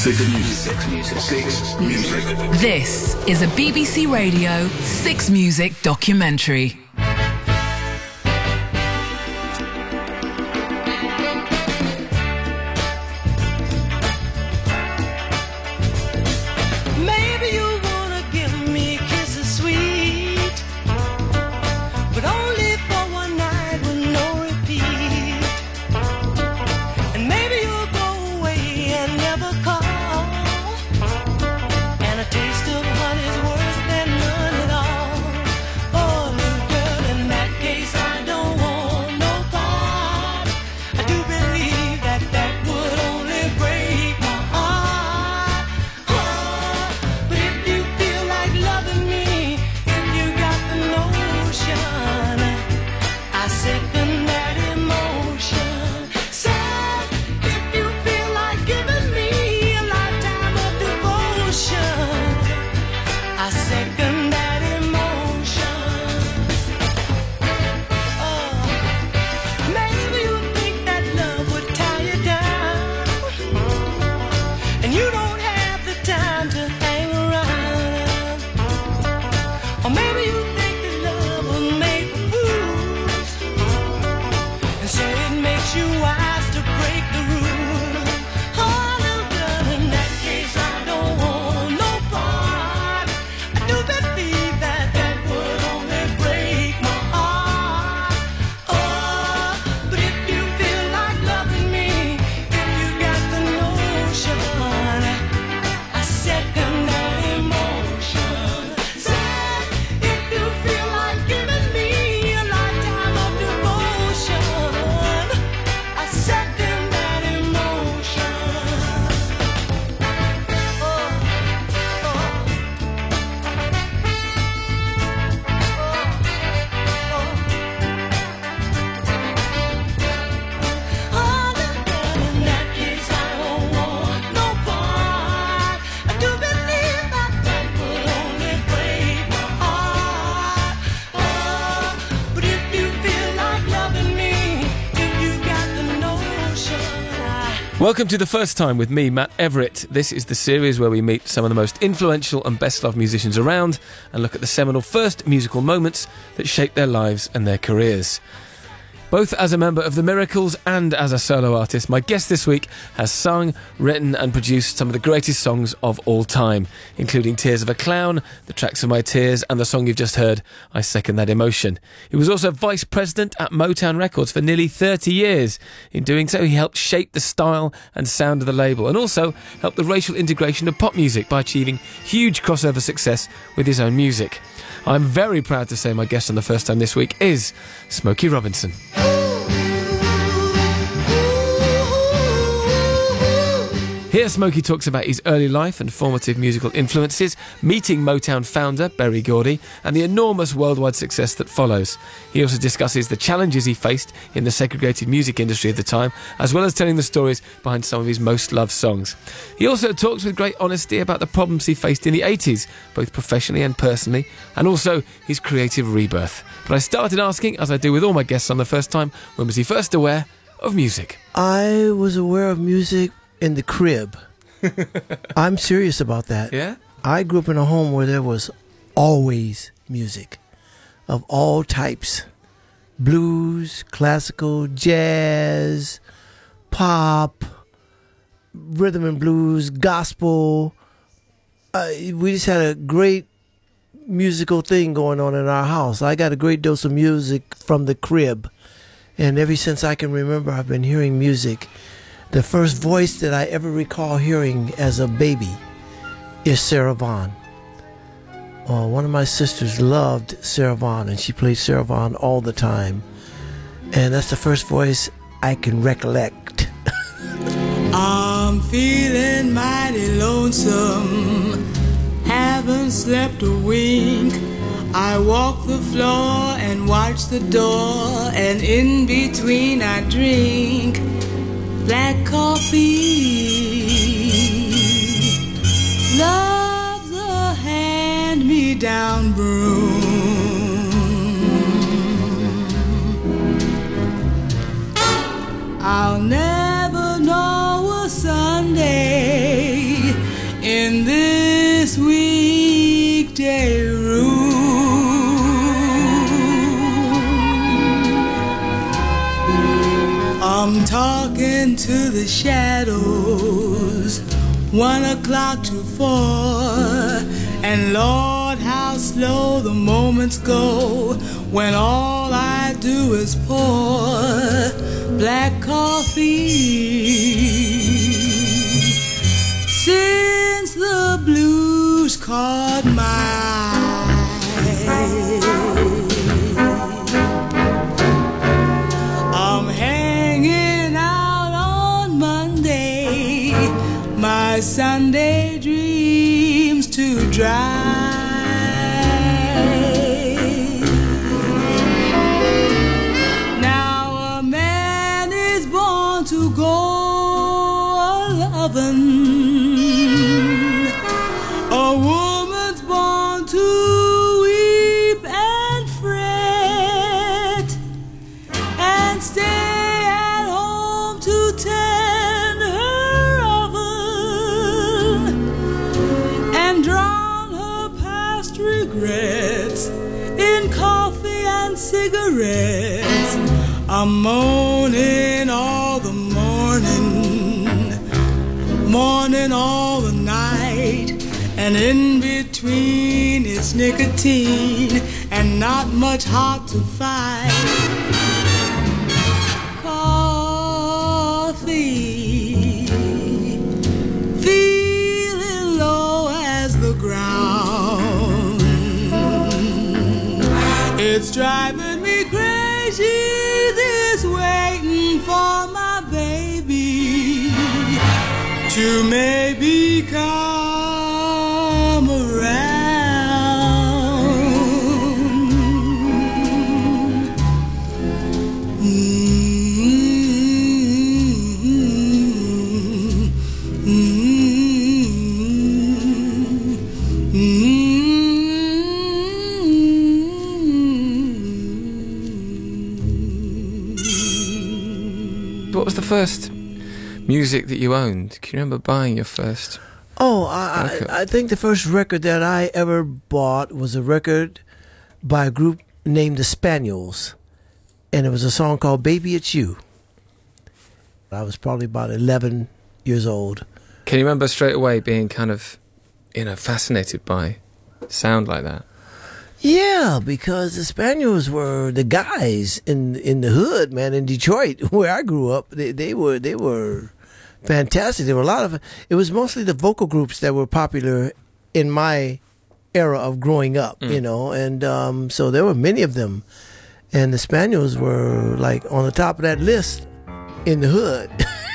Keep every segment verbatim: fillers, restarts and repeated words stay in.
Six Music. Six Music. Six Music. This is a B B C Radio Six Music documentary. Welcome to The First Time with me, Matt Everett. This is the series where we meet some of the most influential and best-loved musicians around and look at the seminal first musical moments that shaped their lives and their careers. Both as a member of The Miracles and as a solo artist, my guest this week has sung, written and produced some of the greatest songs of all time, including Tears of a Clown, The Tracks of My Tears and the song you've just heard, I Second That Emotion. He was also vice president at Motown Records for nearly thirty years. In doing so, he helped shape the style and sound of the label and also helped the racial integration of pop music by achieving huge crossover success with his own music. I'm very proud to say my guest on The First Time this week is Smokey Robinson. Here Smokey talks about his early life and formative musical influences, meeting Motown founder Berry Gordy and the enormous worldwide success that follows. He also discusses the challenges he faced in the segregated music industry of the time, as well as telling the stories behind some of his most loved songs. He also talks with great honesty about the problems he faced in the eighties, both professionally and personally, and also his creative rebirth. But I started asking, as I do with all my guests on The First Time, when was he first aware of music? I was aware of music in the crib. I'm serious about that. Yeah? I grew up in a home where there was always music of all types. Blues, classical, jazz, pop, rhythm and blues, gospel. Uh, we just had a great musical thing going on in our house. I got a great dose of music from the crib. And ever since I can remember, I've been hearing music. The first voice that I ever recall hearing as a baby is Sarah Vaughan. Uh, one of my sisters loved Sarah Vaughan, and she played Sarah Vaughan all the time. And that's the first voice I can recollect. I'm feeling mighty lonesome, haven't slept a wink. I walk the floor and watch the door, and in between I drink black coffee. Love's a hand-me-down broom. I'll never know a Sunday the shadows, one o'clock to four, and Lord, how slow the moments go when all I do is pour black coffee. Since the blues caught my eye, I'm hanging out on Monday, my Sunday dreams to dry. Now a man is born to go a-lovin', a woman's born to weep and fret, and stay at home to tend her oven, and drown her past regrets in coffee and cigarettes. I'm moaning all the morning, morning all the night, and in between it's nicotine and not much hot to fight. Coffee, feeling low as the ground. It's driving me crazy, this waiting for my baby to maybe come around. Mm-hmm. Mm-hmm. Mm-hmm. What was the first music that you owned? Can you remember buying your first? Oh, I, Okay. I, I think the first record that I ever bought was a record by a group named the Spaniels, and it was a song called Baby It's You. I was probably about eleven years old. Can you remember straight away being kind of, you know, fascinated by sound like that? Yeah, because the Spaniels were the guys in in the hood, man, in Detroit, where I grew up. They they were they were fantastic. There were a lot of. It was mostly the vocal groups that were popular in my era of growing up, Mm. you know, and um, so there were many of them, and the Spaniels were like on the top of that list in the hood.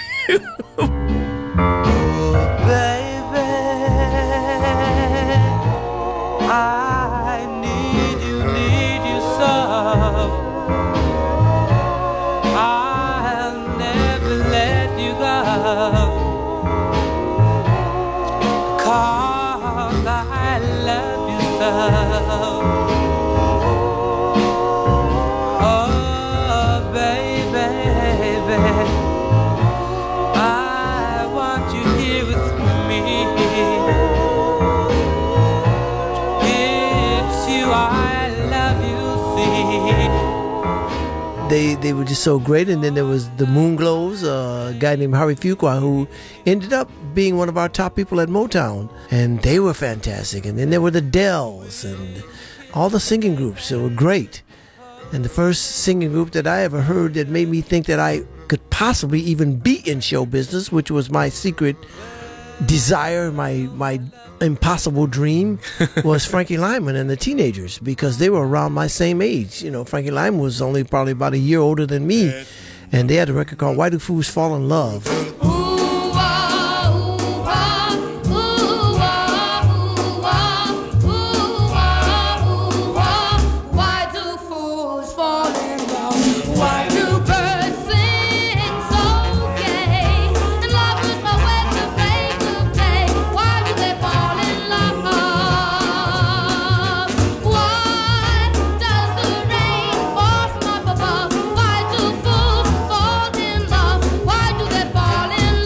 I need you, need you so. I'll never let you go, 'cause I love you so. Oh, baby, baby, I want you here with me. I love you, see. They they were just so great, and then there was the Moonglows, uh, a guy named Harry Fuqua, who ended up being one of our top people at Motown, and they were fantastic. And then there were the Dells and all the singing groups that were great. And the first singing group that I ever heard that made me think that I could possibly even be in show business, which was my secret desire, my my impossible dream, was Frankie Lyman and the Teenagers, because they were around my same age. You know, Frankie Lyman was only probably about a year older than me, and they had a record called Why Do Fools Fall in Love. Why do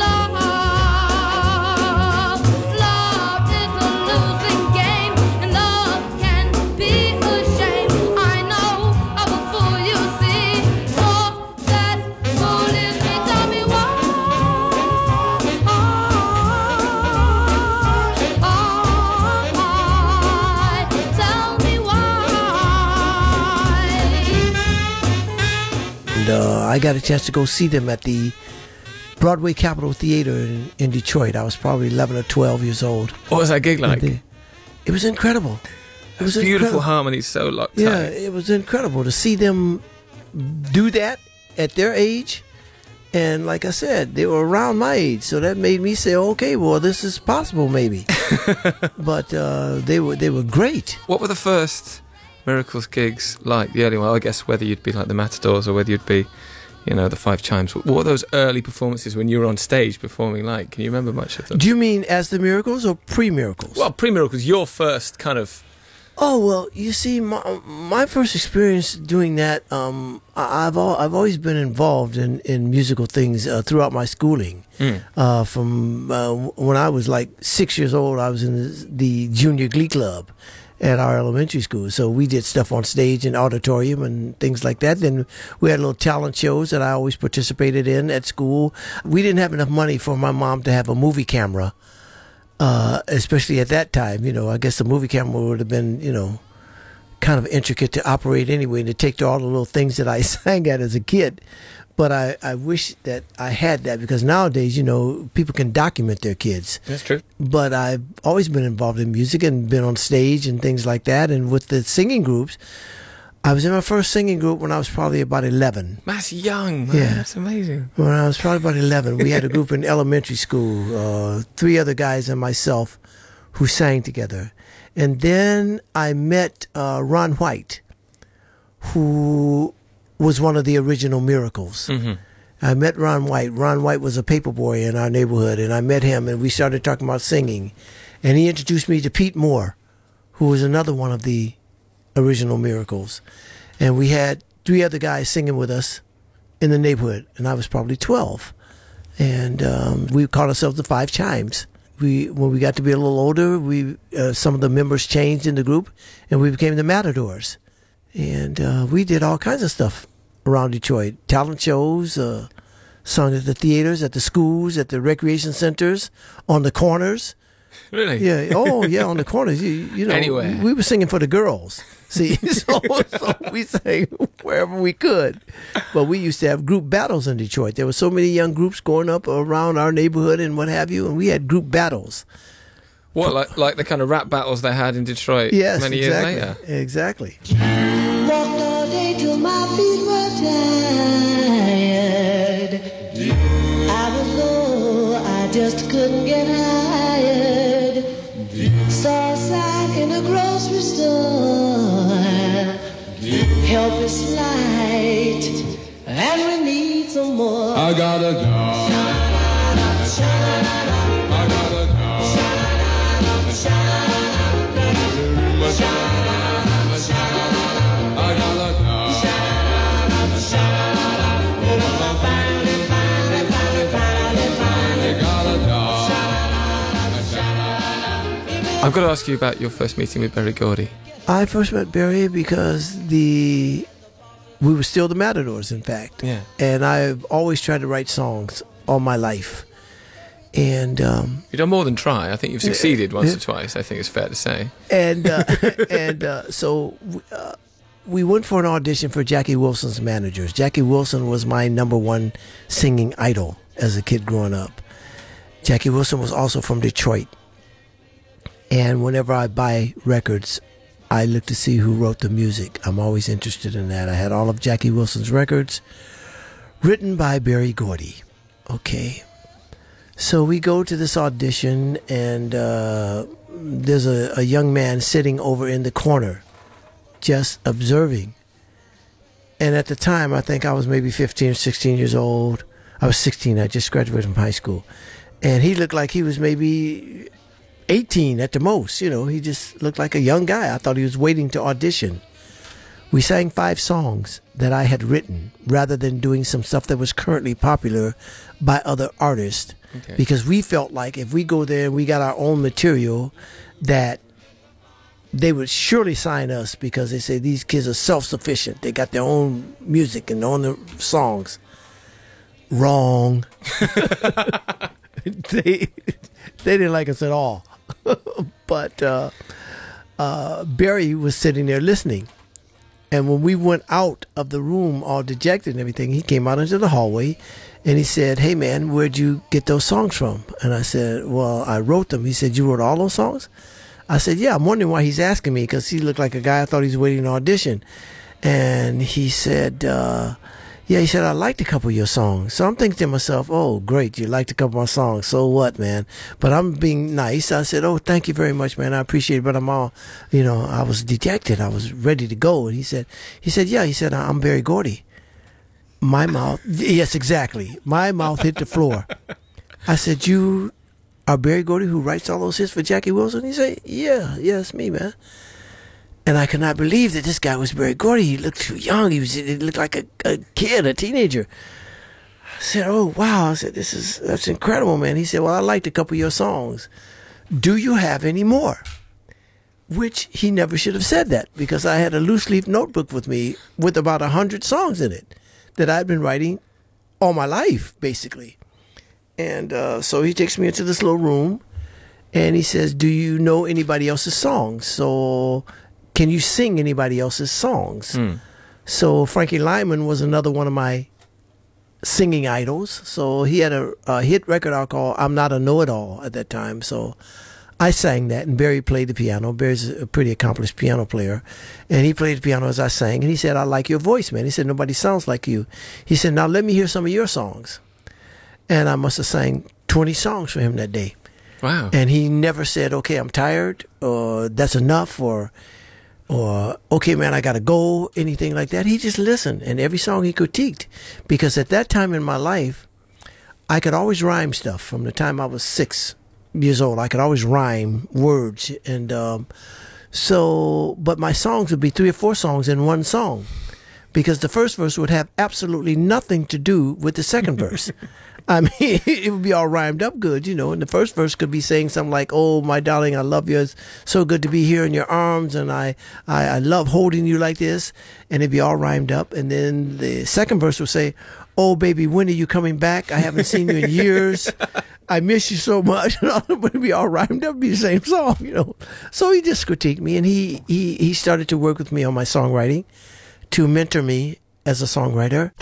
I got a chance to go see them at the Broadway Capitol Theater in, in Detroit. I was probably eleven or twelve years old. What was that gig like? The, it was incredible. It was beautiful incredible. harmonies, so locked Yeah, tight. it was incredible to see them do that at their age. And like I said, they were around my age, so that made me say, okay, well, this is possible maybe. But uh, they were they were great. What were the first Miracles gigs like? The early one, I guess, whether you'd be like the Matadors or whether you'd be, you know, the Five Chimes. What were those early performances when you were on stage performing like? Can you remember much of them? Do you mean as the Miracles or pre-Miracles? Well, pre-Miracles, your first kind of... Oh, well, you see, my, my first experience doing that, um, I- I've al- I've always been involved in, in musical things uh, throughout my schooling. Mm. Uh, from uh, when I was like six years old, I was in the, the junior glee club at our elementary school. So we did stuff on stage and auditorium and things like that. Then we had little talent shows that I always participated in at school. We didn't have enough money for my mom to have a movie camera. Uh, especially at that time, you know, I guess the movie camera would have been, you know, kind of intricate to operate anyway and to take to all the little things that I sang at as a kid. But I, I wish that I had that because nowadays, you know, people can document their kids. That's true. But I've always been involved in music and been on stage and things like that. And with the singing groups, I was in my first singing group when I was probably about eleven. That's young, man. Yeah. That's amazing. When I was probably about eleven, we had a group in elementary school, uh, three other guys and myself who sang together. And then I met uh, Ron White, who was one of the original Miracles. Mm-hmm. I met Ron White. Ron White was a paper boy in our neighborhood, and I met him, and we started talking about singing. And he introduced me to Pete Moore, who was another one of the original Miracles. And we had three other guys singing with us in the neighborhood, and I was probably twelve. And um, we called ourselves the Five Chimes. We, when we got to be a little older, we uh, some of the members changed in the group, and we became the Matadors. And uh, we did all kinds of stuff around Detroit. Talent shows, uh, sung at the theaters, at the schools, at the recreation centers, on the corners. Really? Yeah. Oh, yeah. On the corners, you, you know, Anywhere. we were singing for the girls. See, so, so we sang wherever we could. But we used to have group battles in Detroit. There were so many young groups going up around our neighborhood and what have you, and we had group battles. What, like like the kind of rap battles they had in Detroit Yes, many exactly. years later? Exactly. Walked all day till my feet were tired. I was low, I just couldn't get hired. Saw a sign in a grocery store. Help is light, and we need some more. I got a job. I got a job. I got a I've got to ask you about your first meeting with Berry Gordy. I first met Berry because the we were still the Matadors, in fact. Yeah. And I've always tried to write songs all my life. And um, You've done more than try. I think you've succeeded once or twice, I think it's fair to say. and uh, and uh, so uh, we went for an audition for Jackie Wilson's Managers. Jackie Wilson was my number one singing idol as a kid growing up. Jackie Wilson was also from Detroit. And whenever I buy records, I look to see who wrote the music. I'm always interested in that. I had all of Jackie Wilson's records written by Berry Gordy. Okay. So we go to this audition, and uh, there's a, a young man sitting over in the corner, just observing. And at the time, I think I was maybe fifteen or sixteen years old. I was sixteen. I just graduated from high school. And he looked like he was maybe eighteen at the most. You know, he just looked like a young guy. I thought he was waiting to audition. We sang five songs that I had written rather than doing some stuff that was currently popular by other artists. Okay. Because we felt like if we go there and we got our own material, that they would surely sign us because they say these kids are self-sufficient. They got their own music and their own songs. Wrong. they they didn't like us at all. But uh, uh, Berry was sitting there listening. And when we went out of the room all dejected and everything, he came out into the hallway and he said, "Hey, man, where'd you get those songs from?" And I said, "Well, I wrote them." He said, "You wrote all those songs?" I said, "Yeah." I'm wondering why he's asking me, because he looked like a guy I thought he was waiting to audition. And he said, uh, yeah, he said, "I liked a couple of your songs." So I'm thinking to myself, "Oh, great, you liked a couple of my songs. So what, man?" But I'm being nice. I said, "Oh, thank you very much, man. I appreciate it." But I'm all, you know, I was dejected. I was ready to go. And he said, he said, "Yeah," he said, "I'm Berry Gordy." My mouth, yes, exactly. My mouth hit the floor. I said, "You are Berry Gordy who writes all those hits for Jackie Wilson?" He said, "Yeah, yeah, it's me, man." And I could not believe that this guy was Berry Gordy. He looked too young. He was, he looked like a, a kid, a teenager. I said, "Oh, wow." I said, "This is, that's incredible, man." He said, "Well, I liked a couple of your songs. Do you have any more?" Which he never should have said that, because I had a loose leaf notebook with me with about a hundred songs in it that I'd been writing all my life, basically. And uh, so he takes me into this little room and he says, "Do you know anybody else's songs? So can you sing anybody else's songs?" Mm. So Frankie Lyman was another one of my singing idols. So he had a, a hit record out called "I'm Not a Know-It-All" at that time. So I sang that, and Berry played the piano. Berry's a pretty accomplished piano player. And he played the piano as I sang. And he said, "I like your voice, man." He said, "Nobody sounds like you." He said, "Now let me hear some of your songs." And I must have sang twenty songs for him that day. Wow. And he never said, "Okay, I'm tired," or "That's enough," or or "Okay, man, I got to go," anything like that. He just listened, and every song he critiqued. Because at that time in my life, I could always rhyme stuff. From the time I was six years old, I could always rhyme words. And um, so, but my songs would be three or four songs in one song, because the first verse would have absolutely nothing to do with the second verse. I mean, it would be all rhymed up good, you know, and the first verse could be saying something like, "Oh, my darling, I love you. It's so good to be here in your arms, and I, I, I love holding you like this," and it'd be all rhymed up. And then the second verse would say, "Oh, baby, when are you coming back? I haven't seen you in years. I miss you so much." But it'd be all rhymed up, it'd be the same song, you know. So he just critiqued me, and he, he, he started to work with me on my songwriting to mentor me as a songwriter.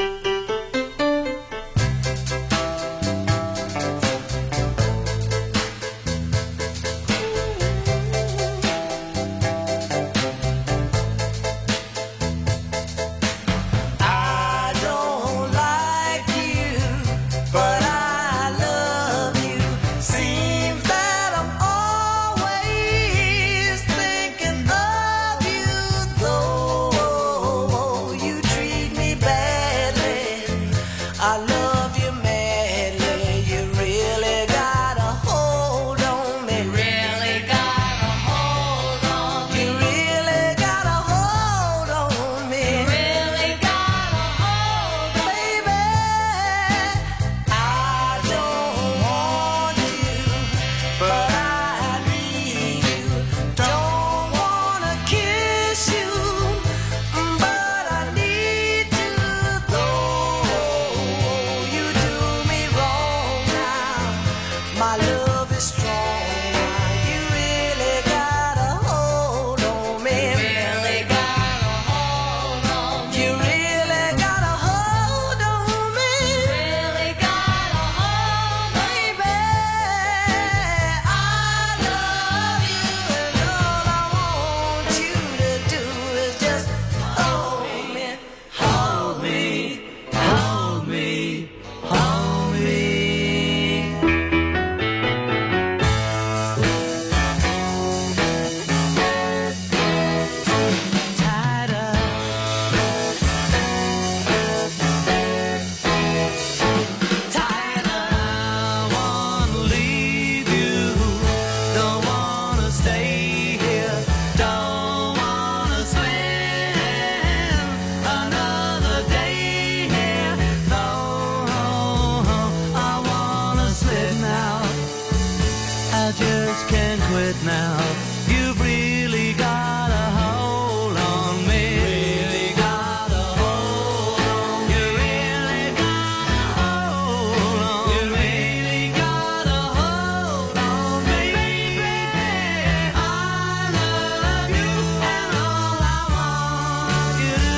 You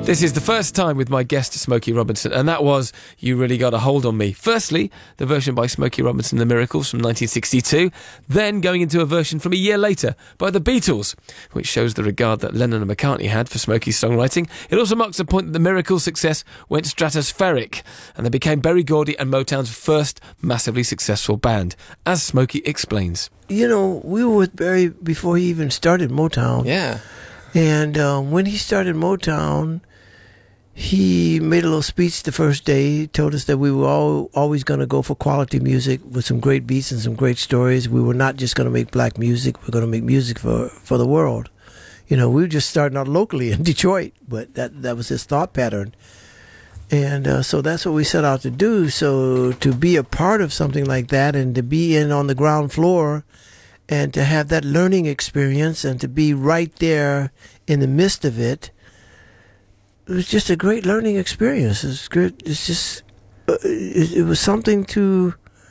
This is the first time with my guest, Smokey Robinson, and that was You Really Got a Hold on Me. Firstly, the version by Smokey Robinson, The Miracles from nineteen sixty-two, then going into a version from a year later by The Beatles, which shows the regard that Lennon and McCartney had for Smokey's songwriting. It also marks the point that The Miracles' success went stratospheric, and they became Berry Gordy and Motown's first massively successful band, as Smokey explains. You know, we were with Berry before he even started Motown. Yeah. And uh, when he started Motown, he made a little speech the first day. He told us that we were all, always going to go for quality music with some great beats and some great stories. We were not just going to make black music. We we're going to make music for, for the world. You know, we were just starting out locally in Detroit, but that, that was his thought pattern. And uh, so that's what we set out to do. So to be a part of something like that and to be in on the ground floor and to have that learning experience and to be right there in the midst of it, it was just a great learning experience. It's good. It's just, uh, it, it was something to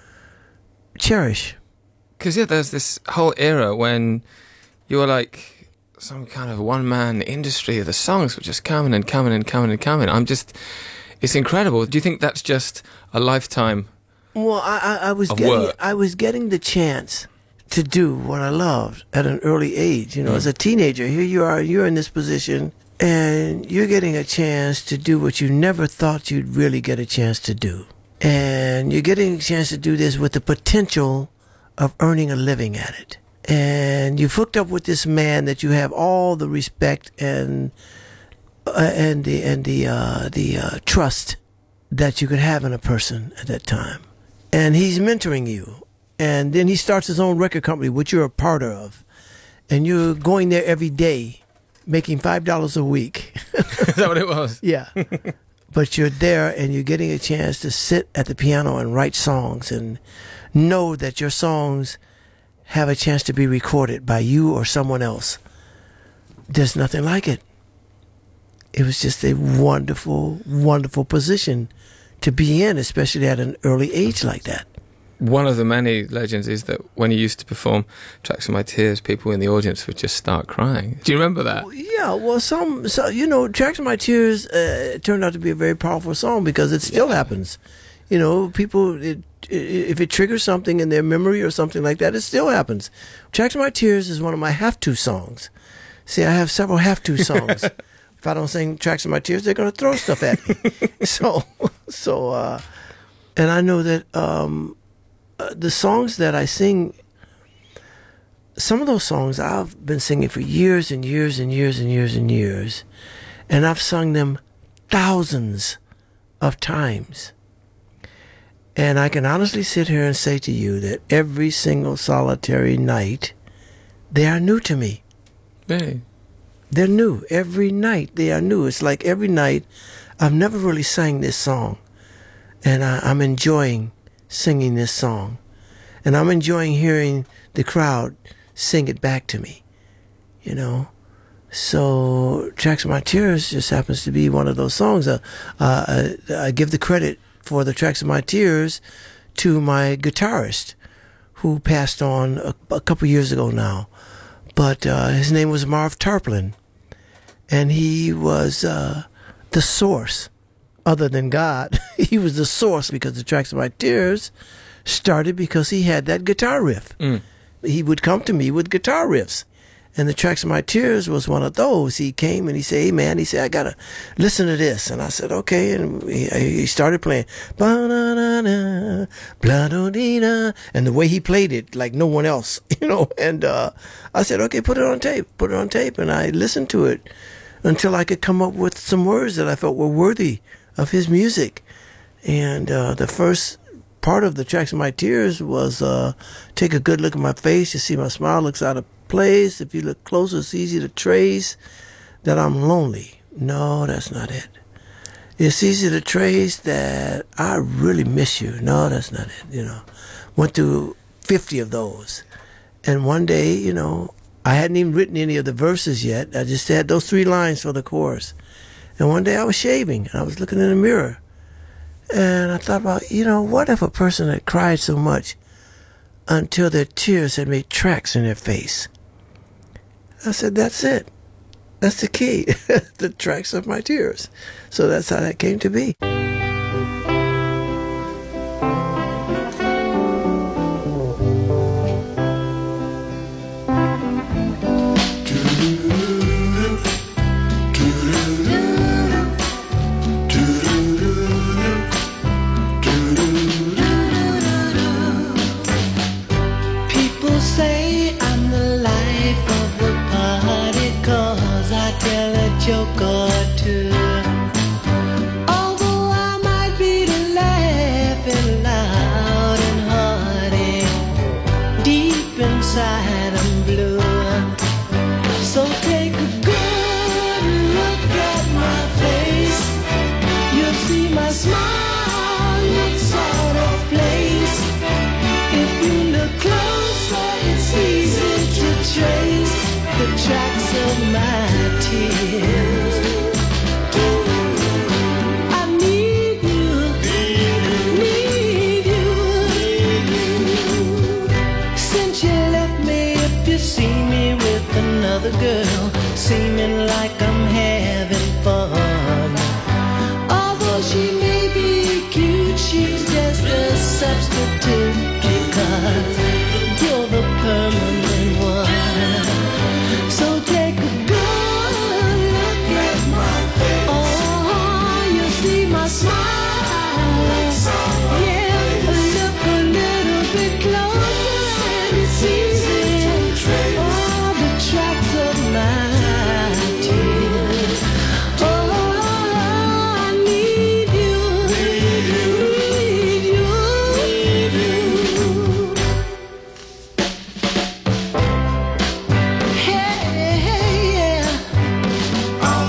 cherish. Because, yeah, there's this whole era when you were like some kind of one-man industry. The songs were just coming and coming and coming and coming. I'm just, it's incredible. Do you think that's just a lifetime Well, I, I, I was of getting, work? I was getting the chance to do what I loved at an early age. You know, Mm. as a teenager, here you are, you're in this position, and you're getting a chance to do what you never thought you'd really get a chance to do. And you're getting a chance to do this with the potential of earning a living at it. And you've hooked up with this man that you have all the respect and uh, and the and the uh, the uh, trust that you could have in a person at that time. And he's mentoring you. And then he starts his own record company, which you're a part of. And you're going there every day, making five dollars a week. Is that what it was? Yeah. But you're there and you're getting a chance to sit at the piano and write songs and know that your songs have a chance to be recorded by you or someone else. There's nothing like it. It was just a wonderful, wonderful position to be in, especially at an early age like that. One of the many legends is that when you used to perform Tracks of My Tears, people in the audience would just start crying. Do you remember that? Yeah, well, some, so, you know, Tracks of My Tears uh, turned out to be a very powerful song because it still yeah. happens. You know, people, it, it, if it triggers something in their memory or something like that, it still happens. Tracks of My Tears is one of my have-to songs. See, I have several have-to songs. If I don't sing Tracks of My Tears, they're going to throw stuff at me. so, so, uh, and I know that um, uh, the songs that I sing, some of those songs I've been singing for years and years and years and years and years, and I've sung them thousands of times. And I can honestly sit here and say to you that every single solitary night, they are new to me. Really? They're new. Every night they are new. It's like every night I've never really sang this song. And I, I'm enjoying singing this song. And I'm enjoying hearing the crowd sing it back to me. You know? So Tracks of My Tears just happens to be one of those songs. Uh, uh, I, I give the credit for the Tracks of My Tears to my guitarist who passed on a, a couple years ago now. But uh, his name was Marv Tarplin. And he was uh, the source, other than God. He was the source because the Tracks of My Tears started because he had that guitar riff. Mm. He would come to me with guitar riffs. And the Tracks of My Tears was one of those. He came and he said, hey, man, he said, I got to listen to this. And I said, okay. And he, he started playing. Ba-na-na-na, blah-do-dee-na. And the way he played it, like no one else, you know. And uh, I said, okay, put it on tape. Put it on tape. And I listened to it until I could come up with some words that I felt were worthy of his music. And uh, the first part of the Tracks of My Tears was uh, take a good look at my face. You see my smile looks out of place. If you look closer, it's easy to trace that I'm lonely. No, that's not it. It's easy to trace that I really miss you. No, that's not it. You know, went through fifty of those. And one day, you know, I hadn't even written any of the verses yet. I just had those three lines for the chorus. And one day I was shaving and I was looking in the mirror. And I thought about, you know, what if a person had cried so much until their tears had made tracks in their face? I said, that's it. That's the key. The Tracks of My Tears. So that's how that came to be. People say I'm the life of the party 'cause I tell a joke or two. Although I might be the laughing loud and hearty, deep inside I'm blue. So take a good look at my face. You'll see my smile looks sort of place. If you look closer, it's easy to trace the tracks of my tears. I need you, need you. Since you left me, if you see me with another girl, seeming like I'm having fun. Although she may be cute, she's just a substitute, because you're the permanent one. So take a good look at my face. Oh, you see my smile. Yeah, look a little bit closer and it's easy. Oh, the tracks of my tears. Oh, I need you, need you. Hey, hey, yeah. I'm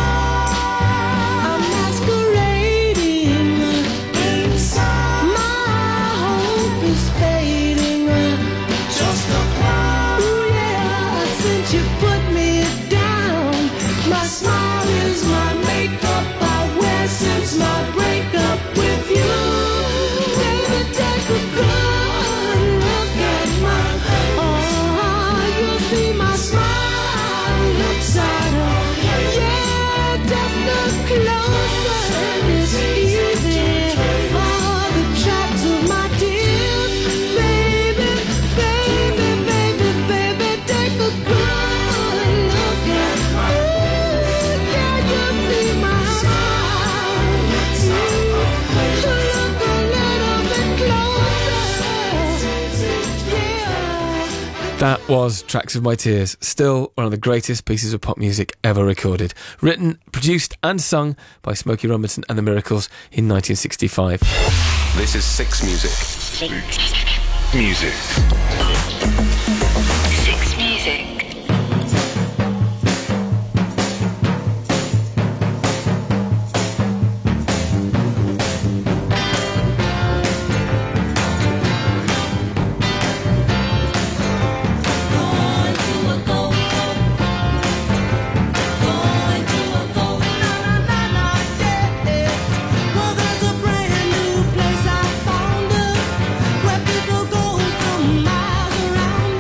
masquerading inside. My hope is fading. Just a cloud. Ooh, yeah. Since you put me down, my smile is my makeup I wear since my breakup with you. Baby, take a good look at my face. Oh, you'll see my smile looks out of. Yeah, just look closer and it's easy. Oh, the tracks of my tears. Baby, baby, baby, baby, take a good look at my face. Yeah, you'll see my smile. Look a little bit closer. Yeah. That was Tracks of My Tears, still one of the greatest pieces of pop music ever recorded. Written, produced and sung by Smokey Robinson and the Miracles in nineteen sixty-five. This is Six Music. Music. Six Music. Well, there's a brand new place I found her, where people go from miles around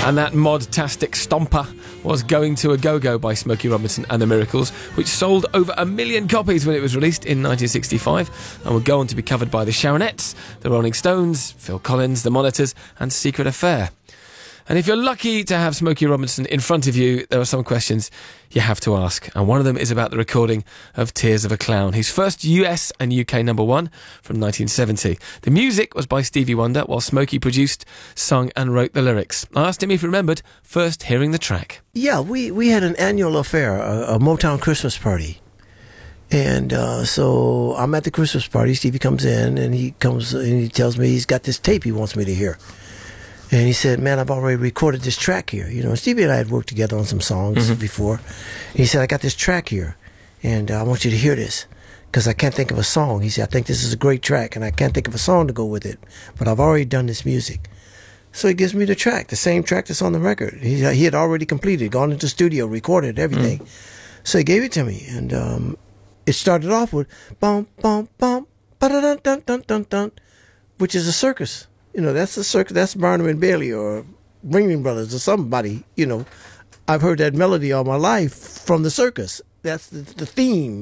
And that mod-tastic stomper was Going to a Go-Go by Smokey Robinson and the Miracles, which sold over a million copies when it was released in nineteen sixty-five and would go on to be covered by the Sharonettes, the Rolling Stones, Phil Collins, the Monitors and Secret Affair. And if you're lucky to have Smokey Robinson in front of you, there are some questions you have to ask. And one of them is about the recording of Tears of a Clown, his first U S and U K number one from nineteen seventy. The music was by Stevie Wonder, while Smokey produced, sung and wrote the lyrics. I asked him if he remembered first hearing the track. Yeah, we, we had an annual affair, a, a Motown Christmas party. And uh, so I'm at the Christmas party. Stevie comes in and he comes and he tells me he's got this tape he wants me to hear. And he said, man, I've already recorded this track here. You know, Stevie and I had worked together on some songs mm-hmm. before. And he said, I got this track here, and uh, I want you to hear this, because I can't think of a song. He said, I think this is a great track, and I can't think of a song to go with it, but I've already done this music. So he gives me the track, the same track that's on the record. He, he had already completed, gone into the studio, recorded everything. Mm. So he gave it to me, and um, it started off with, bum, bum, bum, ba-da-dun, dun, dun, dun, dun, which is a circus. You know, that's a circus, that's Barnum and Bailey or Ringling Brothers or somebody, you know. I've heard that melody all my life from the circus. That's the, the theme.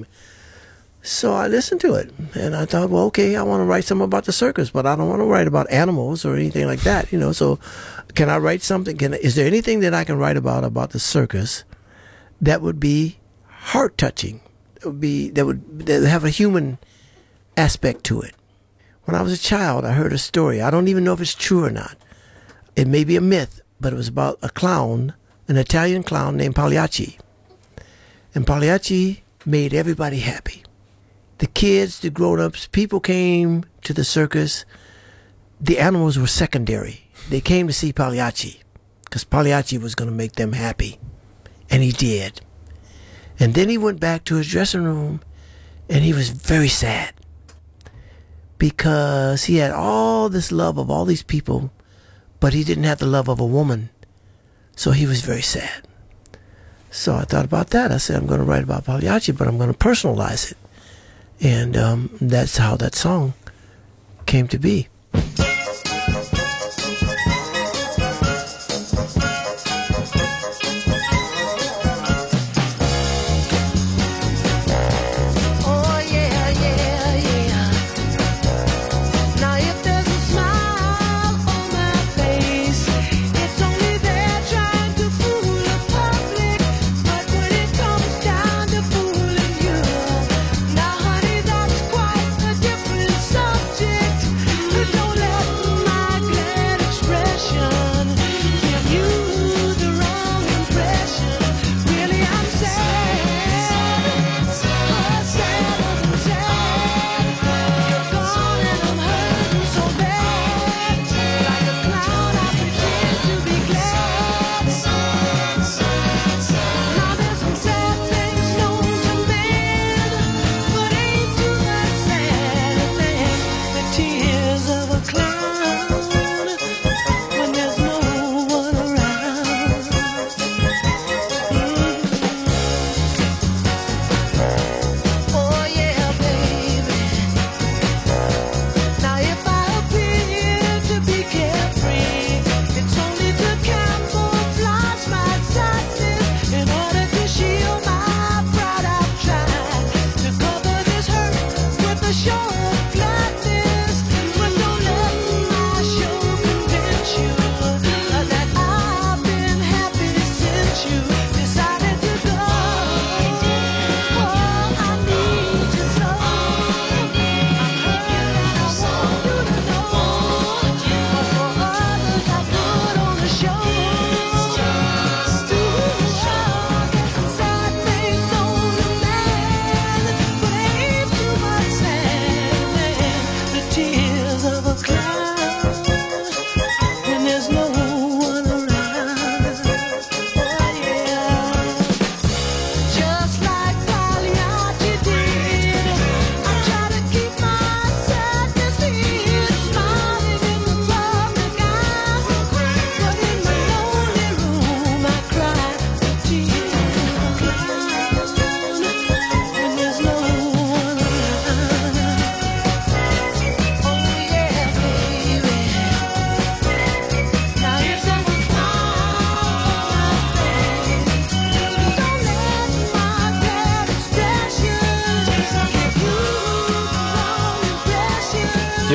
So I listened to it, and I thought, well, okay, I want to write something about the circus, but I don't want to write about animals or anything like that, you know. So can I write something? Can Is there anything that I can write about about the circus that would be heart-touching, that would, be, that would that would have a human aspect to it? When I was a child, I heard a story. I don't even know if it's true or not. It may be a myth, but it was about a clown, an Italian clown named Pagliacci. And Pagliacci made everybody happy. The kids, the grown-ups, people came to the circus. The animals were secondary. They came to see Pagliacci because Pagliacci was going to make them happy. And he did. And then he went back to his dressing room, and he was very sad, because he had all this love of all these people, but he didn't have the love of a woman. So he was very sad. So I thought about that. I said, I'm going to write about Pagliacci, but I'm going to personalize it. And um, that's how that song came to be. Now, honey, that's quite a different subject.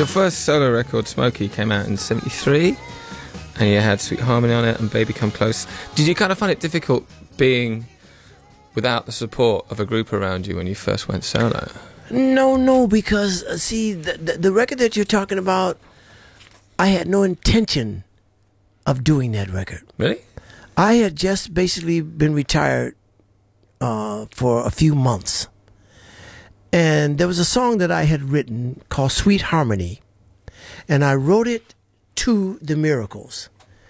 your first solo record, Smokey, came out in seventy-three, and you had Sweet Harmony on it and Baby Come Close. Did you kind of find it difficult being without the support of a group around you when you first went solo? No, no, because, uh, see, the, the, the record that you're talking about, I had no intention of doing that record. Really? I had just basically been retired uh, for a few months. And there was a song that I had written called Sweet Harmony. And I wrote it to the Miracles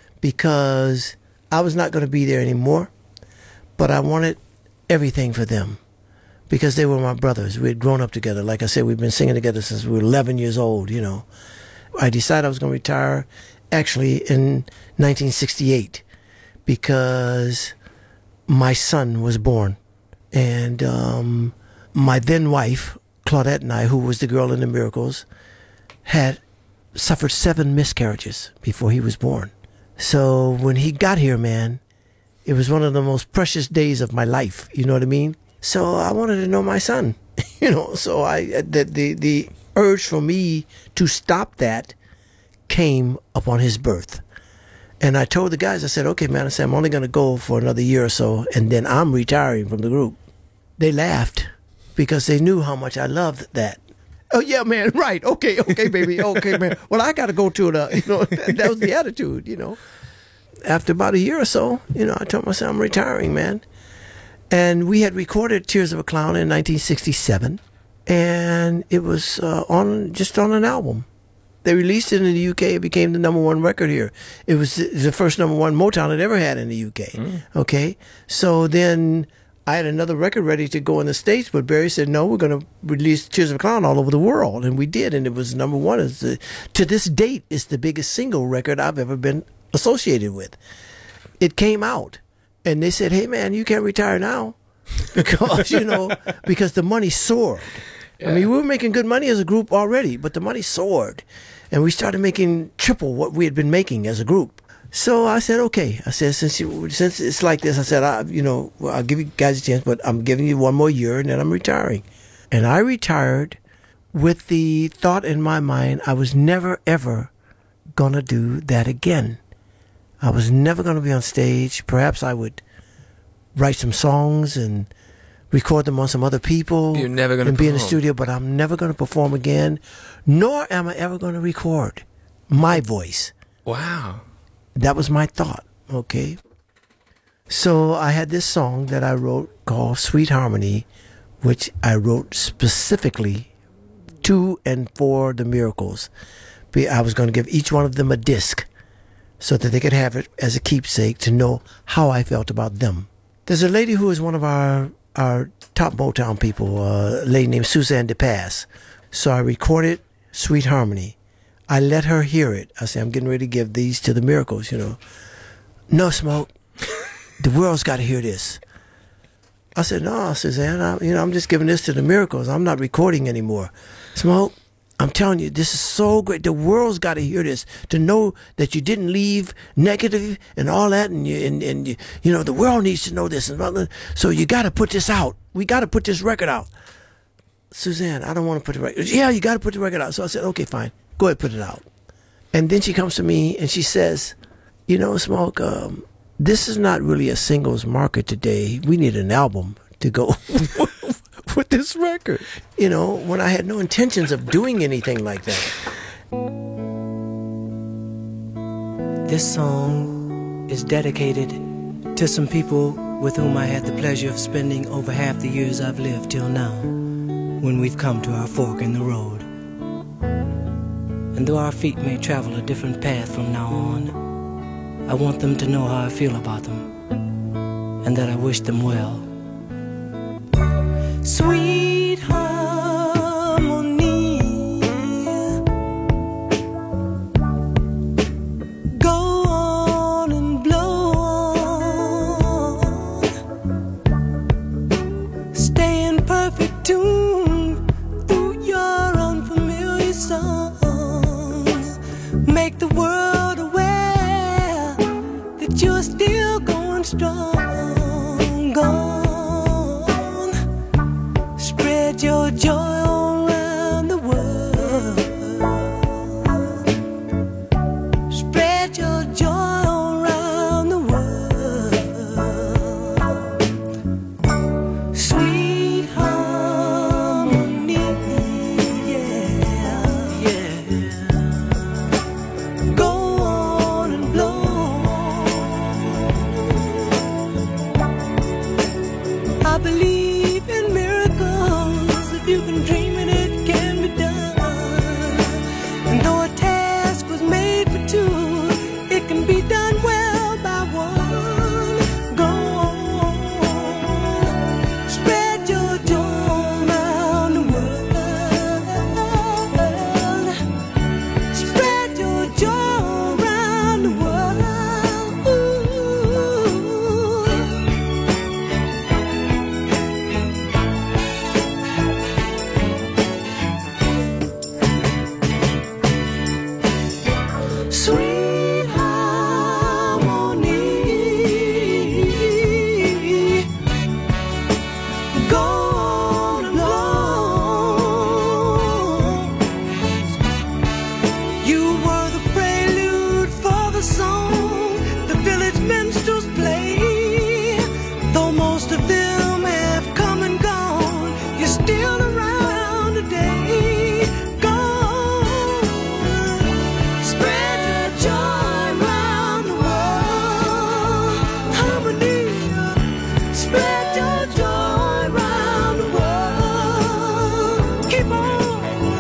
because I was not going to be there anymore. But I wanted everything for them because they were my brothers. We had grown up together. Like I said, we've been singing together since we were eleven years old, you know. I decided I was going to retire actually in nineteen sixty-eight because my son was born. And um, my then wife, Claudette and I, who was the girl in the Miracles, had suffered seven miscarriages before he was born. So when he got here, man, it was one of the most precious days of my life. You know what I mean? So I wanted to know my son, you know, so I, the, the, the urge for me to stop that came upon his birth. And I told the guys, I said, okay, man, I said, I'm only going to go for another year or so, and then I'm retiring from the group. They laughed because they knew how much I loved that. Oh, yeah, man, right. Okay, okay, baby. Okay, man. Well, I got to go to the, you know, that, that was the attitude, you know. After about a year or so, you know, I told myself I'm retiring, man. And we had recorded Tears of a Clown in nineteen sixty-seven, and it was uh, on just on an album. They released it in the U K. It became the number one record here. It was the first number one Motown had ever had in the U K. Mm. Okay, so then I had another record ready to go in the States, but Barry said, no, we're going to release Tears of a Clown all over the world. And we did, and it was number one. It's the, to this date, it's the biggest single record I've ever been associated with. It came out, and they said, hey, man, you can't retire now because, you know, because the money soared. Yeah. I mean, we were making good money as a group already, but the money soared. And we started making triple what we had been making as a group. So I said, okay. I said, since you, since it's like this, I said, I, you know, well, I'll give you guys a chance, but I'm giving you one more year, and then I'm retiring. And I retired with the thought in my mind, I was never, ever going to do that again. I was never going to be on stage. Perhaps I would write some songs and record them on some other people. You're never going to and be in the studio, but I'm never going to perform again, nor am I ever going to record my voice. Wow. That was my thought, okay? So I had this song that I wrote called Sweet Harmony, which I wrote specifically to and for the Miracles. I was going to give each one of them a disc so that they could have it as a keepsake to know how I felt about them. There's a lady who is one of our, our top Motown people, uh, a lady named Suzanne DePass. So I recorded Sweet Harmony. I let her hear it. I said, I'm getting ready to give these to the Miracles, you know. No, Smoke. The world's got to hear this. I said, no, Suzanne, I, you know, I'm just giving this to the Miracles. I'm not recording anymore. Smoke, I'm telling you, this is so great. The world's got to hear this, to know that you didn't leave negative and all that, and you, and, and you, you know, the world needs to know this. So you got to put this out. We got to put this record out. Suzanne, I don't want to put the record. Yeah, you got to put the record out. So I said, okay, fine. Go ahead, put it out. And then she comes to me and she says, you know, Smoke, um, this is not really a singles market today. We need an album to go with this record. You know, when I had no intentions of doing anything like that. This song is dedicated to some people with whom I had the pleasure of spending over half the years I've lived till now, when we've come to our fork in the road. And though our feet may travel a different path from now on, I want them to know how I feel about them, and that I wish them well. Sweet harmony, go on and blow on, stay in perfect tune through your unfamiliar song. Make the world aware that you're still going strong. Gone. Spread your joy all around the world. I believe in miracles. If you can dream it, it can be done. And though a task was made for two, it can be done well by one. Go on, spread your joy around the world. Spread your joy around the world. Ooh. Sweet harmony, go on along. You were the prelude for the song the village minstrels play. Though most of them have come and gone, you're still around today. Go on, spread your joy around the world. Harmony, spread your joy around the world. Keep on,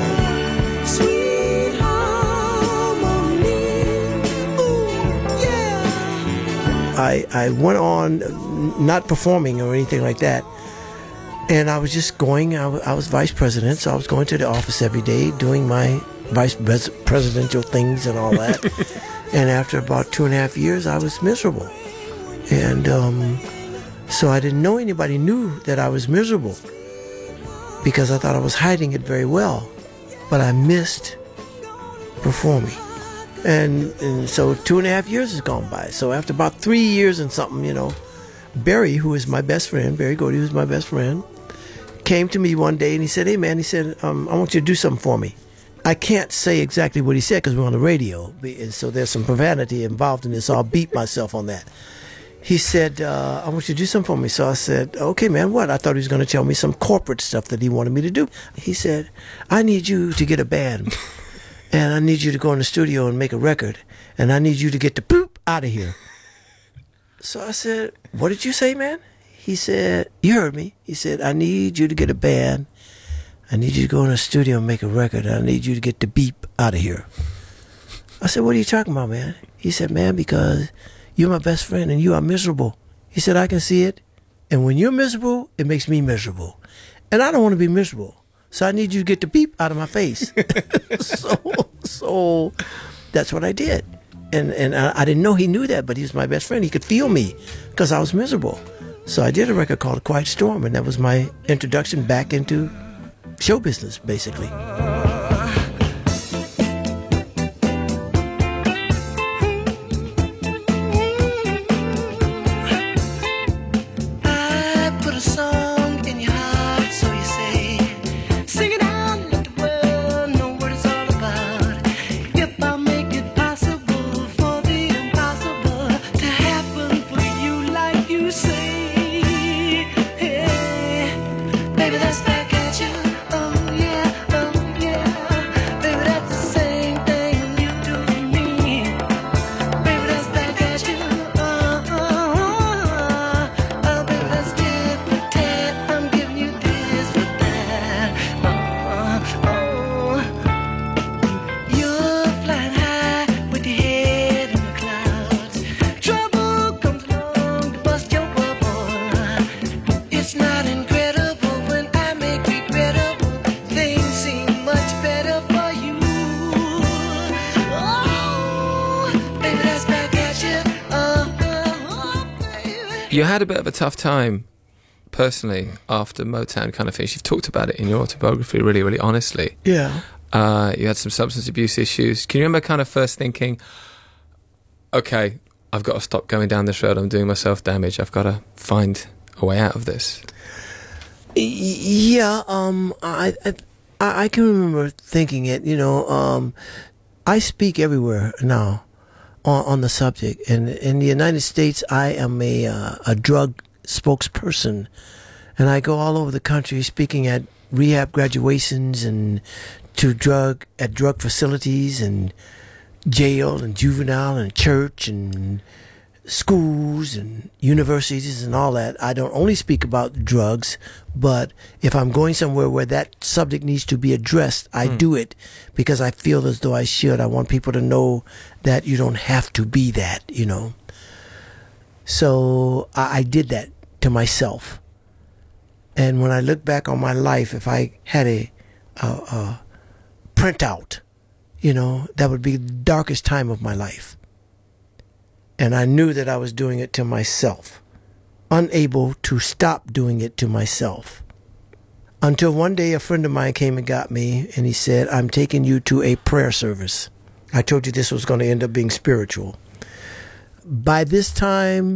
sweet harmony. Ooh, yeah. I, I went on n- not performing or anything like that. And I was just going, I, w- I was vice president, so I was going to the office every day doing my vice pres- presidential things and all that. And after about two and a half years, I was miserable. And um, so I didn't know anybody knew that I was miserable because I thought I was hiding it very well. But I missed performing. And, and so two and a half years has gone by. So after about three years and something, you know, Barry, who is my best friend, Barry Gordy, who's my best friend, came to me one day and he said, hey man, he said, um, I want you to do something for me. I can't say exactly what he said because we're on the radio. And so there's some profanity involved in this, so I'll beat myself on that. He said, uh, I want you to do something for me. So I said, okay, man, what? I thought he was going to tell me some corporate stuff that he wanted me to do. He said, I need you to get a band. And I need you to go in the studio and make a record. And I need you to get the poop out of here. So I said, what did you say, man? He said, you heard me. He said, I need you to get a band. I need you to go in the studio and make a record. And I need you to get the beep out of here. I said, what are you talking about, man? He said, man, because you're my best friend and you are miserable. He said, I can see it. And when you're miserable, it makes me miserable. And I don't want to be miserable. So I need you to get the beep out of my face. so, so that's what I did. And and I, I didn't know he knew that, but he was my best friend. He could feel me because I was miserable. So I did a record called Quiet Storm, and that was my introduction back into show business, basically. I put a song in your heart, so you say. Sing it out, let the world know what it's all about. If I make it possible for the impossible to happen for you like you say. Hey, baby, that's back at you. Oh yeah, oh yeah. Baby, that's the same thing you do to me. Baby, that's back at you. Oh, oh, oh, oh, baby, that's tit for tat. I'm giving you this for that. Oh, oh. You're flying high with your head in the clouds. Trouble comes along to bust your bubble. It's not incredible when I make regrettable things seem much better for you. Oh, baby, that's back at you. Oh, oh, oh, baby. You had a bit of a tough time, personally, after Motown kind of finished. You've talked about it in your autobiography really, really honestly. Yeah. Uh, you had some substance abuse issues. Can you remember kind of first thinking, okay, I've got to stop going down this road. I'm doing myself damage. I've got to find a way out of this. Y- Yeah, um, I, I, I can remember thinking it. You know, um, I speak everywhere now on, on the subject, and in the United States, I am a uh, a drug spokesperson, and I go all over the country speaking at rehab graduations and to drug at drug facilities and jail and juvenile and church and schools and universities and all that, I don't only speak about drugs, but if I'm going somewhere where that subject needs to be addressed, I Mm. do it because I feel as though I should. I want people to know that you don't have to be that, you know. So I, I did that to myself. And when I look back on my life, if I had a, a, a printout, you know, that would be the darkest time of my life. And I knew that I was doing it to myself, unable to stop doing it to myself. Until one day a friend of mine came and got me, and he said, I'm taking you to a prayer service. I told you this was going to end up being spiritual. By this time,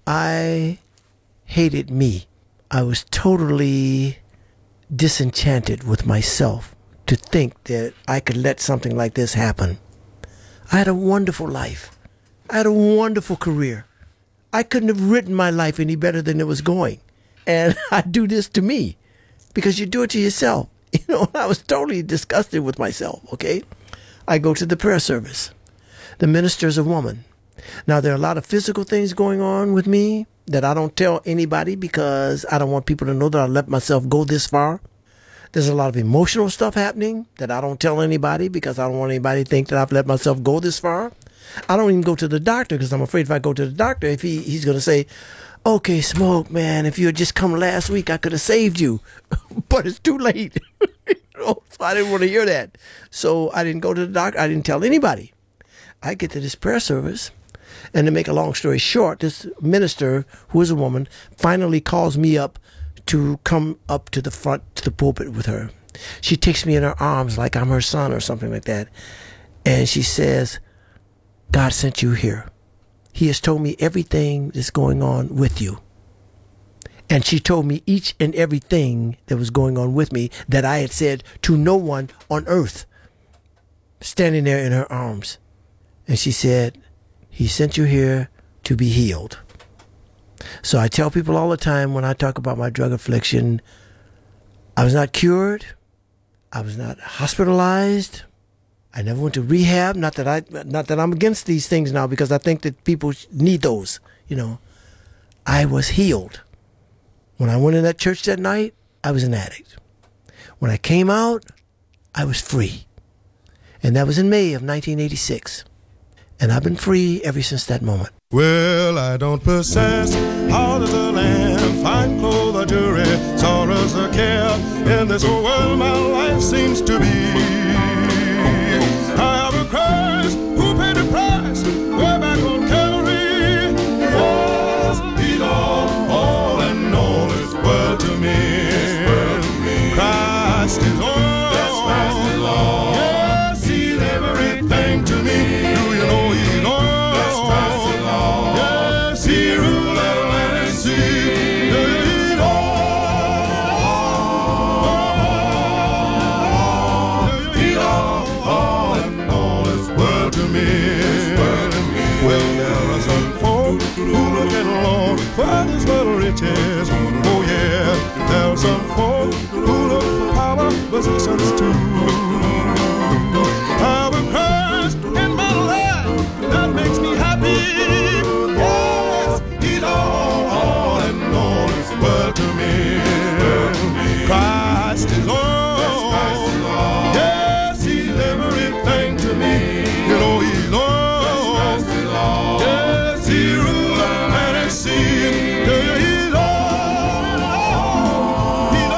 I hated me. I was totally disenchanted with myself to think that I could let something like this happen. I had a wonderful life. I had a wonderful career. I couldn't have written my life any better than it was going. And I do this to me because you do it to yourself. You know, I was totally disgusted with myself, okay? I go to the prayer service. The minister is a woman. Now, there are a lot of physical things going on with me that I don't tell anybody because I don't want people to know that I let myself go this far. There's a lot of emotional stuff happening that I don't tell anybody because I don't want anybody to think that I've let myself go this far. I don't even go to the doctor because I'm afraid if I go to the doctor, if he, he's going to say, okay, Smoke, man, if you had just come last week, I could have saved you. But it's too late. You know, so I didn't want to hear that. So I didn't go to the doctor. I didn't tell anybody. I get to this prayer service. And to make a long story short, this minister, who is a woman, finally calls me up to come up to the front, to the pulpit with her. She takes me in her arms like I'm her son or something like that. And she says, God sent you here. He has told me everything that's going on with you. And she told me each and everything that was going on with me that I had said to no one on earth, standing there in her arms. And she said, He sent you here to be healed. So I tell people all the time when I talk about my drug affliction, I was not cured. I was not hospitalized. I never went to rehab. Not that I, not that I'm against these things now, because I think that people need those. You know, I was healed. When I went in that church that night, I was an addict. When I came out, I was free, and that was in May of nineteen eighty-six. And I've been free ever since that moment. Well, I don't possess heart of the land, fine clothes or jewelry, sorrows or care. In this world, my life seems to be. I have a Christ who paid the price way back on Calvary. Yes, He all, all and all is well to me. Christ is all. Yes, Christ is all. Yes, He's everything to me. Do you know He's all? Yes, Christ is all. Yes, He ruled the land and sea. He's all. He's all, all and all is well to me. Well, there are some folk who look at the Lord for His little riches. Oh yeah, there are some folk who look for power, positions too. I have a Christ in my life that makes me happy. Yes, He's all, all and all is well to me. Christ is all. Yes, He's everything to me. You know He's all. Yes, He rules the land and sea. Yeah, He's all. He's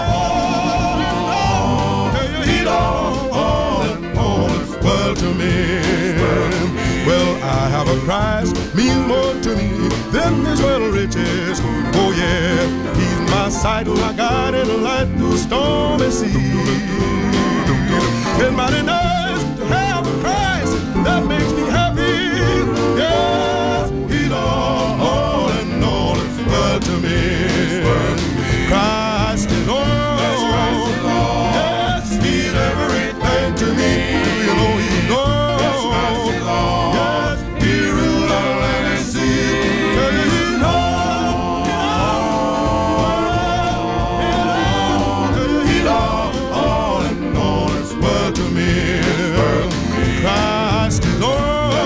all. Yeah, He's all. All and all is well to me. Well, I have a Christ means more to me than His world riches. Oh yeah, He's my sight, my guide, and a light through stormy sea. It's mighty nice to have a Christ that makes me happy. Yes, He's all, all and all is well to me. Christ is all. Yes, He's everything to me. You know He's all. Yes, He rules the land and sea. Yeah, He's all. He's all, all and all is well to me. Christ is all.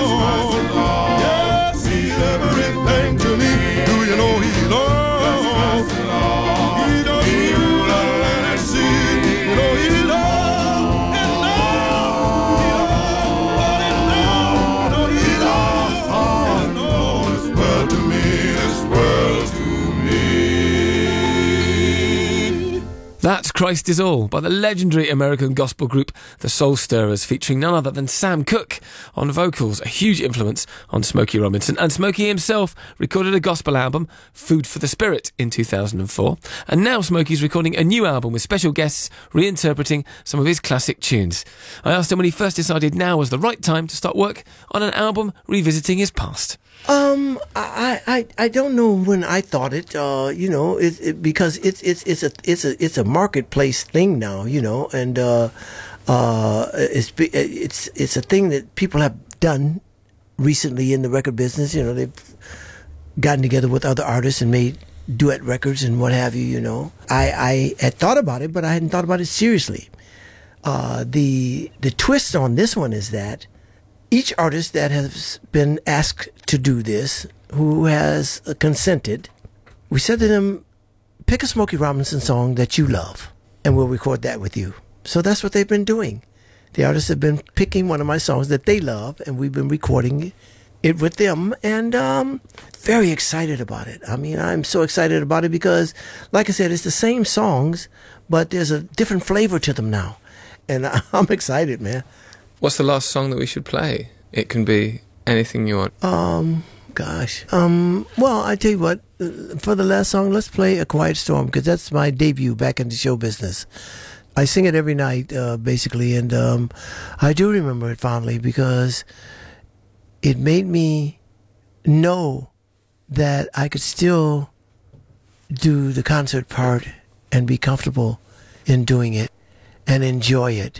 That's Christ Is All by the legendary American gospel group The Soul Stirrers, featuring none other than Sam Cooke on vocals, a huge influence on Smokey Robinson. And Smokey himself recorded a gospel album, Food for the Spirit, in two thousand four. And now Smokey's recording a new album with special guests reinterpreting some of his classic tunes. I asked him when he first decided now was the right time to start work on an album revisiting his past. Um, I, I, I don't know when I thought it. Uh, you know, it, it because it's it's it's a it's a it's a marketplace thing now. You know, and uh, uh, it's it's it's a thing that people have done recently in the record business. You know, they've gotten together with other artists and made duet records and what have you. You know, I I had thought about it, but I hadn't thought about it seriously. Uh, the the twist on this one is that each artist that has been asked to do this, who has uh, consented, we said to them, pick a Smokey Robinson song that you love, and we'll record that with you. So that's what they've been doing. The artists have been picking one of my songs that they love, and we've been recording it with them, and um, very excited about it. I mean, I'm so excited about it because, like I said, it's the same songs, but there's a different flavor to them now. And I'm excited, man. What's the last song that we should play? It can be anything you want. Um, gosh. Um, well, I tell you what, uh, for the last song, let's play A Quiet Storm, because that's my debut back into show business. I sing it every night, uh, basically, and um, I do remember it fondly because it made me know that I could still do the concert part and be comfortable in doing it and enjoy it.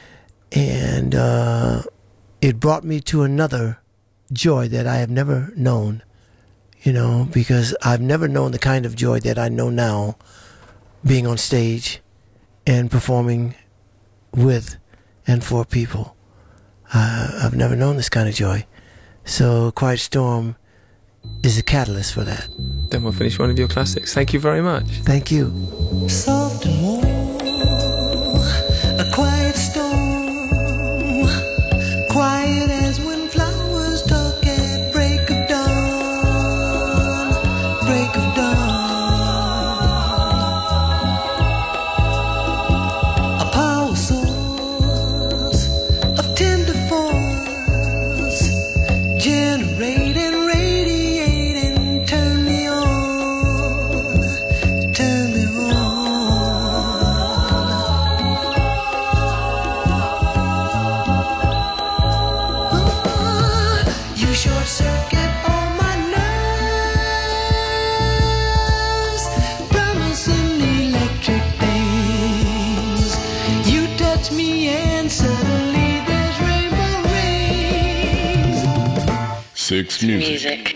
And uh, it brought me to another joy that I have never known, you know, because I've never known the kind of joy that I know now being on stage and performing with and for people. Uh, I've never known this kind of joy. So Quiet Storm is a catalyst for that. Then we'll finish one of your classics. Thank you very much. Thank you. Soft and warm, a quiet storm, quiet as when flowers talk at break of dawn, break of dawn. A power source of tender force, generate and radiate and turn me on, turn me on. You short circuit all my nerves, promising electric things. You touch me and suddenly there's rainbow rings. Six Music.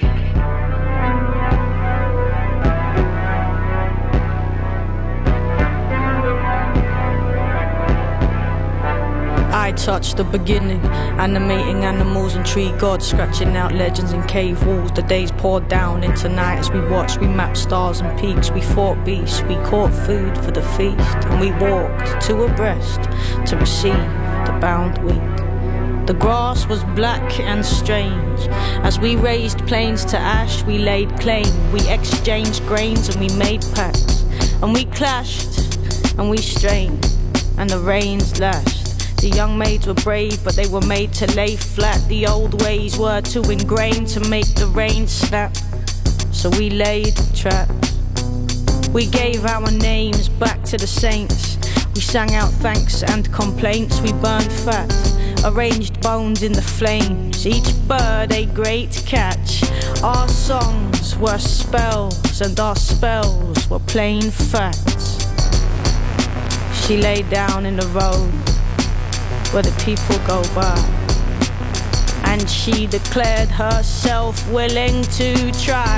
I touch the beginning, animating animals and tree gods, scratching out legends in cave walls. The days poured down into night as we watched. We mapped stars and peaks, we fought beasts, we caught food for the feast, and we walked two abreast to receive the bound week. The grass was black and strange. As we raised plains to ash, we laid claim. We exchanged grains and we made pacts, and we clashed and we strained, and the rains lashed. The young maids were brave, but they were made to lay flat. The old ways were too ingrained to make the rain snap, so we laid traps. We gave our names back to the saints. We sang out thanks and complaints. We burned fat, arranged bones in the flames. Each bird a great catch. Our songs were spells, and our spells were plain facts. She lay down in the road where the people go by, and she declared herself willing to try.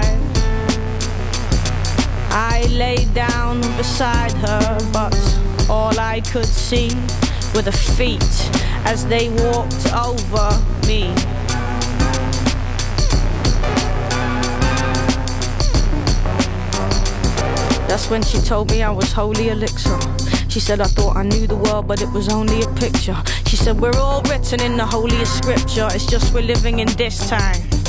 I lay down beside her, but all I could see were the feet as they walked over me. That's when she told me I was holy elixir. She said I thought I knew the world, but it was only a picture. She said we're all written in the holiest scripture, it's just we're living in this time.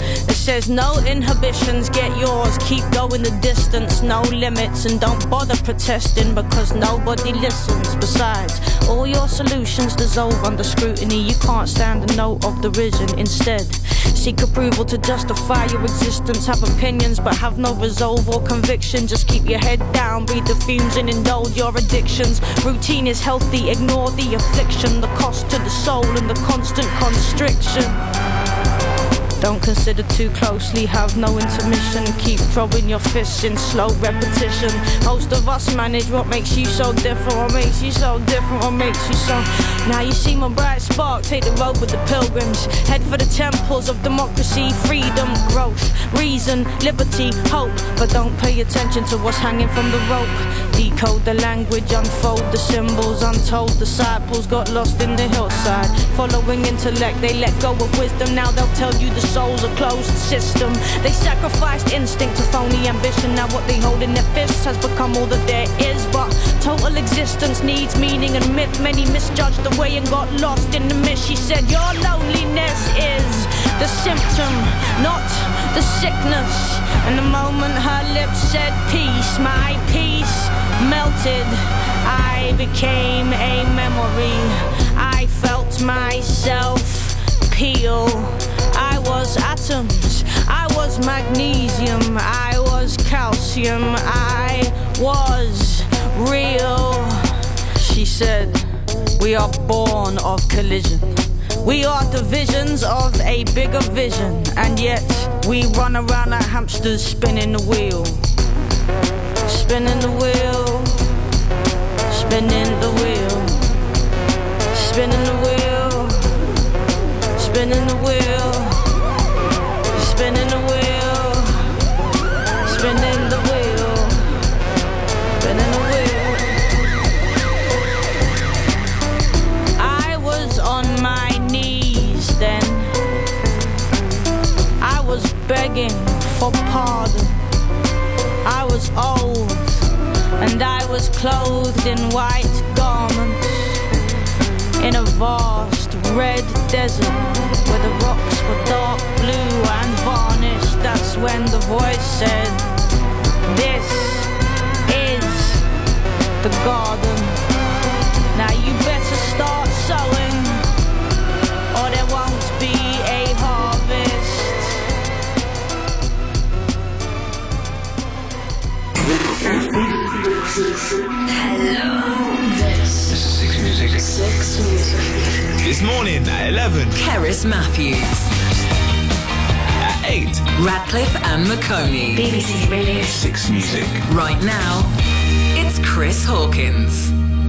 It says no inhibitions, get yours. Keep going the distance, no limits. And don't bother protesting because nobody listens. Besides, all your solutions dissolve under scrutiny. You can't stand the note of derision. Instead, seek approval to justify your existence. Have opinions but have no resolve or conviction. Just keep your head down, breathe the fumes and indulge your addictions. Routine is healthy, ignore the affliction. The cost to the soul and the constant constriction. Don't consider too closely, have no intermission. Keep throwing your fists in slow repetition. Most of us manage what makes you so different. What makes you so different, what makes you so... Now you see my bright spark, take the road with the pilgrims. Head for the temples of democracy, freedom, growth, reason, liberty, hope. But don't pay attention to what's hanging from the rope. Decode the language, unfold the symbols. Untold disciples got lost in the hillside. Following intellect, they let go of wisdom. Now they'll tell you the soul's a closed system. They sacrificed instinct to phony ambition. Now what they hold in their fists has become all that there is. But total existence needs meaning and myth. Many misjudged the way and got lost in the mist. She said your loneliness is the symptom, not the sickness. And the moment her lips said peace, my peace melted. I became a memory. I felt myself peel. I was atoms, I was magnesium, I was calcium, I was real. She said, we are born of collision. We are divisions of a bigger vision. And yet, we run around like hamsters spinning the wheel. Spinning the wheel. Spinning the wheel. Spinning the wheel. Spinning the wheel. Spinning the wheel. Spinning the wheel. Spinning the wheel. I was on my knees then. I was begging for pardon. I was old and I was clothed in white garments in a vast red desert where the rocks were dark blue and varnished. That's when the voice said, this is the garden. Now you better start sowing or there won't be a harvest. Hello. This This is Six Music. Six Music. This morning at eleven. Keris Matthews. At eight. Radcliffe and McConey. B B C Radio. Six Music. Right now, it's Chris Hawkins.